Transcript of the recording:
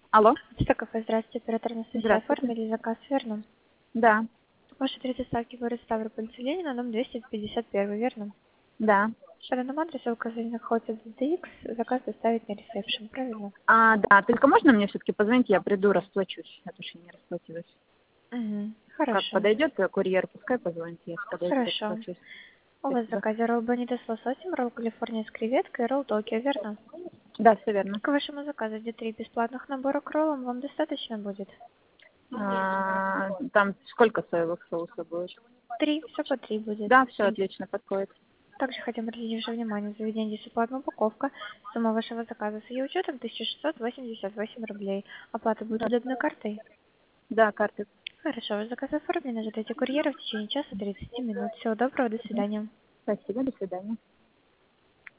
Алло. Стаков, здравствуйте, оператор Анастасия. Здравствуйте. Оформили заказ, верно? Да, Ваши три доставки город Ставрополь, Ленина, дом 251, верно? да. По данному адресу указание находится в DDX, заказ доставить на ресепшн, правильно? Да, только можно мне все-таки позвонить, я приду, расплачусь, а то что я не расплатилась. Угу. Как Хорошо. подойдет курьер, пускай позвонит, я подойду, Хорошо. расплачусь. У вас в Спасибо. заказе ролл бонито с лососем, ролл Калифорния с креветкой и ролл Токио, верно? Да, все верно. К вашему заказу где 3 бесплатных набора к роллам вам достаточно будет? Там сколько соевых соусов будет? 3, все по 3 будет. Да, все отлично подходит. Также хотим обратить ваше внимание, в заведении бесплатная упаковка. Сумма вашего заказа с ее учетом 1688 рублей. Оплата будет Да, удобной картой? да, карты. Хорошо, ваш заказ оформлен. Ожидайте курьера в течение часа 30 минут. Всего доброго, до свидания. Спасибо, до свидания.